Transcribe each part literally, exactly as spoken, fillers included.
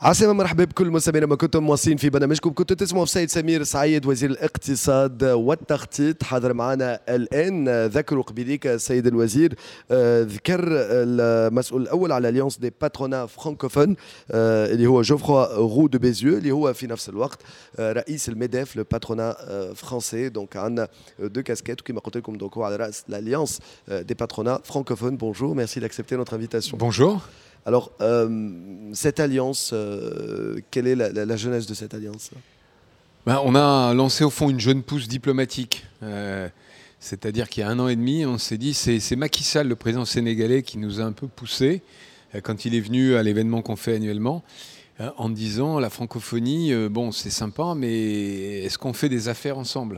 عسلامة مرحبا بكل مستمعينا ما كنتم مواصلين في برنامجكم كنتوا تسمعوا في سيد سمير سعيد وزير الاقتصاد والتخطيط حاضر معنا الآن. ذكروا قبيليك السيد الوزير ذكر المسؤول الأول على اليونس دي باترونا فرانكوفون اللي هو جوفروا غو دو بيزيو اللي هو في نفس الوقت رئيس الميداف لو باترونا فرانسي. دونك عندنا دو كاسكيت وكما قلت لكم دونك هو على رأس l'Alliance des patronats francophones. Bonjour, merci d'accepter notre invitation. Bonjour. Alors, euh, cette alliance, euh, quelle est la, la, la jeunesse de cette alliance? Ben, on a lancé au fond une jeune pousse diplomatique. Euh, c'est-à-dire qu'il y a un an et demi, on s'est dit, c'est, c'est Macky Sall, le président sénégalais, qui nous a un peu poussé euh, quand il est venu à l'événement qu'on fait annuellement, euh, en disant la francophonie, euh, bon, c'est sympa, mais est-ce qu'on fait des affaires ensemble?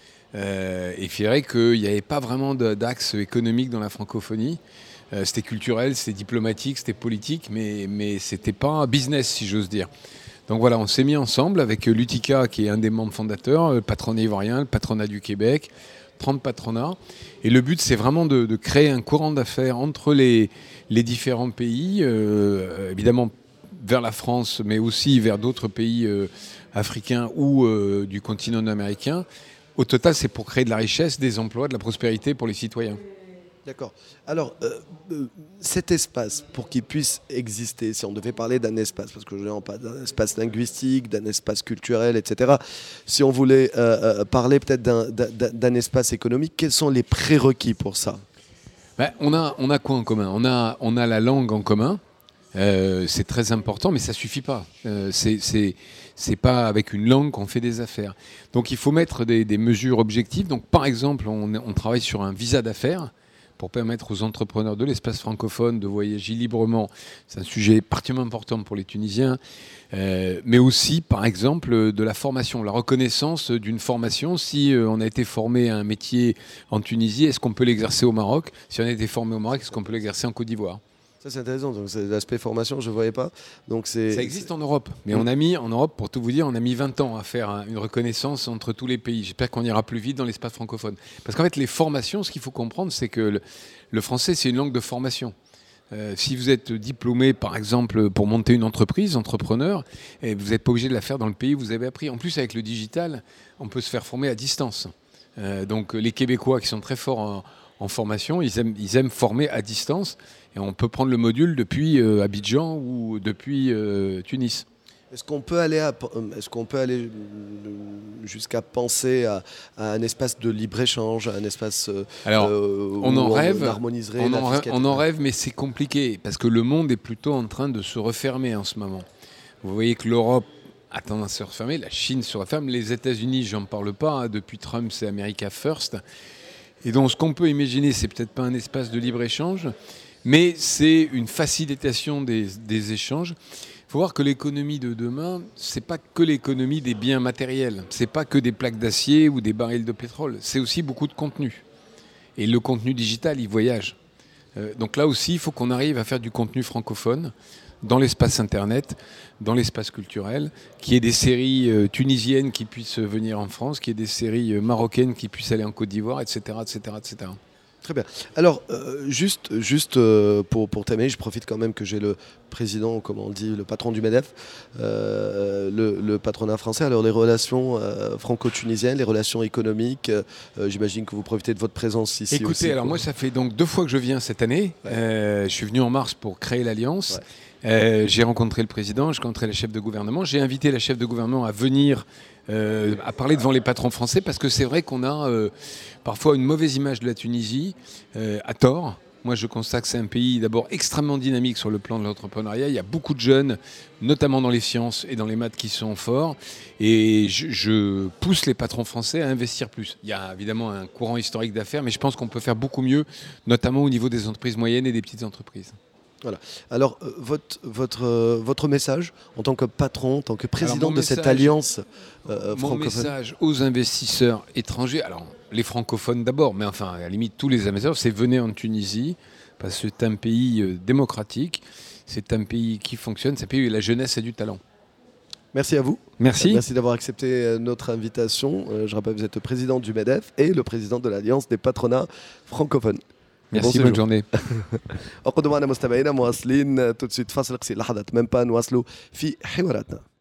euh, Et il vrai qu'il n'y avait pas vraiment de, d'axe économique dans la francophonie. Euh, c'était culturel, c'était diplomatique, c'était politique, mais, mais ce n'était pas un business, si j'ose dire. Donc voilà, on s'est mis ensemble avec l'U T I C A, qui est un des membres fondateurs, le patronat ivoirien, le patronat du Québec, trente patronats. Et le but, c'est vraiment de, de créer un courant d'affaires entre les, les différents pays, euh, évidemment vers la France, mais aussi vers d'autres pays euh, africains ou euh, du continent américain. Au total, c'est pour créer de la richesse, des emplois, de la prospérité pour les citoyens. D'accord. Alors, euh, euh, cet espace, pour qu'il puisse exister, si on devait parler d'un espace, parce que je ne parle pas d'un espace linguistique, d'un espace culturel, et cetera, si on voulait euh, euh, parler peut-être d'un, d'un, d'un espace économique, quels sont les prérequis pour ça? Ben, on a, on a quoi en commun? on a, on a la langue en commun, euh, c'est très important, mais ça ne suffit pas. Euh, c'est, c'est, c'est pas avec une langue qu'on fait des affaires. Donc il faut mettre des, des mesures objectives. Donc, par exemple, on, on travaille sur un visa d'affaires, pour permettre aux entrepreneurs de l'espace francophone de voyager librement. C'est un sujet particulièrement important pour les Tunisiens, euh, mais aussi, par exemple, de la formation, la reconnaissance d'une formation. Si euh, on a été formé à un métier en Tunisie, est-ce qu'on peut l'exercer au Maroc? Si on a été formé au Maroc, est-ce qu'on peut l'exercer en Côte d'Ivoire? Ça, c'est intéressant. Donc, c'est l'aspect formation, je ne voyais pas. Donc, c'est, ça existe c'est... en Europe. Mais on a mis, en Europe, pour tout vous dire, on a mis vingt ans à faire une reconnaissance entre tous les pays. J'espère qu'on ira plus vite dans l'espace francophone. Parce qu'en fait, les formations, ce qu'il faut comprendre, c'est que le, le français, c'est une langue de formation. Euh, si vous êtes diplômé, par exemple, pour monter une entreprise, entrepreneur, et vous n'êtes pas obligé de la faire dans le pays où vous avez appris. En plus, avec le digital, on peut se faire former à distance. Euh, donc, les Québécois qui sont très forts en, en formation, ils aiment, ils aiment former à distance. Et on peut prendre le module depuis euh, Abidjan ou depuis euh, Tunis. Est-ce qu'on peut aller, à, est-ce qu'on peut aller jusqu'à penser à, à un espace de libre-échange, à un espace Alors, euh, on où en on rêve, harmoniserait on la en, fiscalité? On en rêve, mais c'est compliqué, parce que le monde est plutôt en train de se refermer en ce moment. Vous voyez que l'Europe a tendance à se refermer, la Chine se referme, les États-Unis, j'en parle pas, hein, depuis Trump, c'est America First. Et donc, ce qu'on peut imaginer, c'est peut-être pas un espace de libre-échange, mais c'est une facilitation des, des échanges. Il faut voir que l'économie de demain, c'est pas que l'économie des biens matériels, c'est pas que des plaques d'acier ou des barils de pétrole, c'est aussi beaucoup de contenu. Et le contenu digital, il voyage. Euh, donc là aussi, il faut qu'on arrive à faire du contenu francophone dans l'espace Internet, dans l'espace culturel, qu'il y ait des séries euh, tunisiennes qui puissent venir en France, qu'il y ait des séries euh, marocaines qui puissent aller en Côte d'Ivoire, et cetera, et cetera, et cetera. Très bien. Alors, euh, juste, juste euh, pour, pour terminer, je profite quand même que j'ai le président, comment on dit, le patron du MEDEF, euh, le, le patronat français. Alors, les relations euh, franco-tunisiennes, les relations économiques, euh, j'imagine que vous profitez de votre présence ici. Écoutez, aussi, alors quoi. Moi, ça fait donc deux fois que je viens cette année. Ouais. Euh, je suis venu en mars pour créer l'Alliance. Ouais. Euh, j'ai rencontré le président, j'ai rencontré la chef de gouvernement. J'ai invité la chef de gouvernement à venir euh, à parler devant les patrons français, parce que c'est vrai qu'on a euh, parfois une mauvaise image de la Tunisie, euh, à tort. Moi, je constate que c'est un pays d'abord extrêmement dynamique sur le plan de l'entrepreneuriat. Il y a beaucoup de jeunes, notamment dans les sciences et dans les maths, qui sont forts. Et je, je pousse les patrons français à investir plus. Il y a évidemment un courant historique d'affaires, mais je pense qu'on peut faire beaucoup mieux, notamment au niveau des entreprises moyennes et des petites entreprises. Voilà. Alors, euh, votre, votre, euh, votre message en tant que patron, en tant que président de message, cette alliance euh, mon francophone. Mon message aux investisseurs étrangers, alors les francophones d'abord, mais enfin, à la limite, tous les investisseurs, c'est venez en Tunisie, parce que c'est un pays euh, démocratique, c'est un pays qui fonctionne, c'est un pays où la jeunesse a du talent. Merci à vous. Merci. Euh, merci d'avoir accepté notre invitation. Euh, je rappelle, vous êtes le président du MEDEF et le président de l'Alliance des patronats francophones. Merci, bonne journée. اقعدوا معنا مستمعينا مواصلين تو سويت فاصل قصير لحظات ميم با نواصلوا في حواراتنا.